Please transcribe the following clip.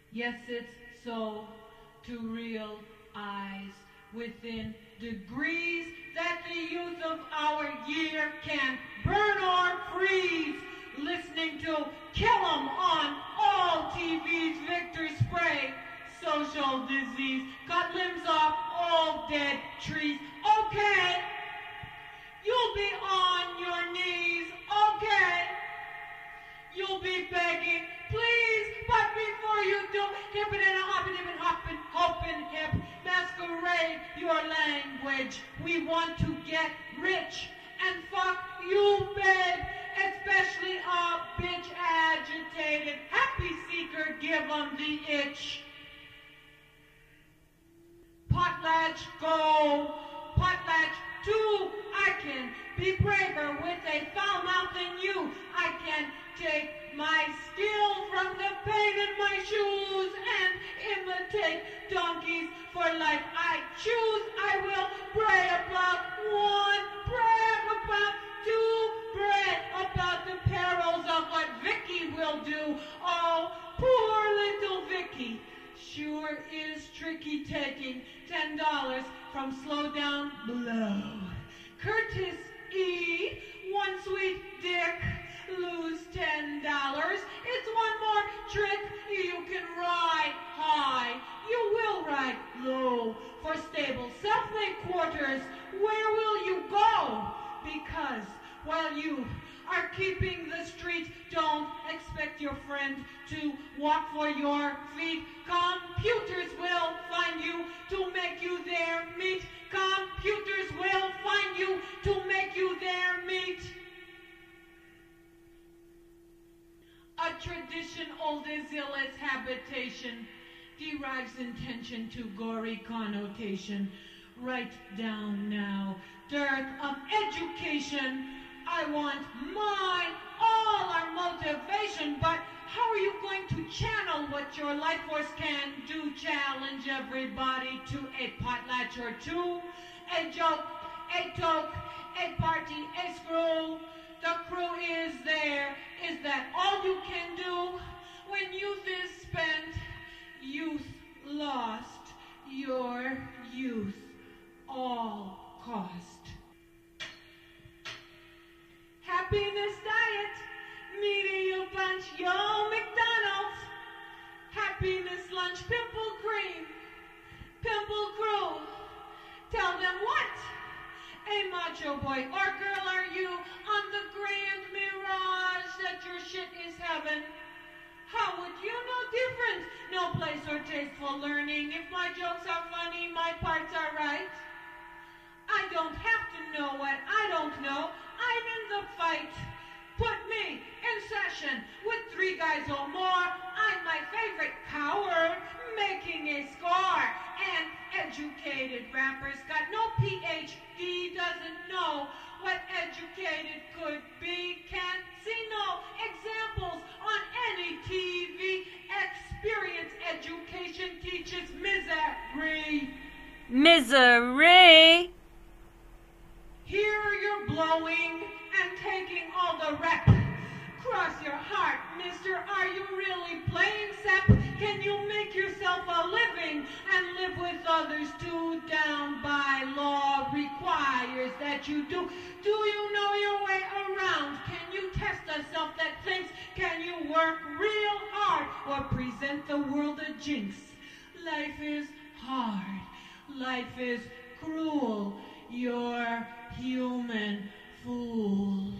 Yes, it's so to real eyes within degrees that the youth of our year can burn or freeze. Listening to Kill 'em on all TV's Victor Spray. Social disease cut limbs off all dead trees. Okay, you'll be on your knees. Okay, you'll be begging, please, but before you do, hippin' and a hoppin', hippin', hoppin', hoppin', hip, masquerade your language. We want to get rich and fuck you, babe, especially a bitch agitated happy seeker, give 'em the itch. Potlatch go, potlatch too. I can be braver with a foul mouth than you. I can take my skill from the pain in my shoes and imitate donkeys for life. I choose, I will brag about one, brag about two, brag about the perils of what Vicky will do. Oh, poor little Vicky. Sure is tricky taking $10 from Slow Down Below. Curtis E., one sweet dick, lose $10. It's one more trick. You can ride high. You will ride low. For stable self-made quarters, where will you go? Because while you are keeping the street, don't expect your friend to walk for your feet. Computers will find you to make you their meat. Computers will find you to make you their meat. A tradition old as ill as habitation derives intention to gory connotation. Write down now, dearth of education. I want mine, all our motivation, but how are you going to channel what your life force can do? Challenge everybody to a potlatch or two, a joke, a toke, a party, a screw. The crew is there. Is that all you can do? When youth is spent, youth lost, your youth all cost. Happiness diet, media bunch, yo McDonald's. Happiness lunch, pimple cream, pimple crew. Tell them what? A macho boy or girl are you on the grand mirage that your shit is heaven? How would you know different? No place for tasteful learning. If my jokes are funny, my parts are right. I don't have to know what I don't know. I'm in the fight. Put me in session with 3 guys or more. I'm my favorite coward, making a score. And educated rappers got no PhD, doesn't know what educated could be. Can't see no examples on any TV. Experience education teaches misery. Misery. Here you're blowing and taking all the rep. Cross your heart, mister, are you really playing Sepp? Can you make yourself a living and live with others too? Down by law requires that you do. Do you know your way around? Can you test a self that thinks? Can you work real hard or present the world a jinx? Life is hard. Life is cruel. You're human fool.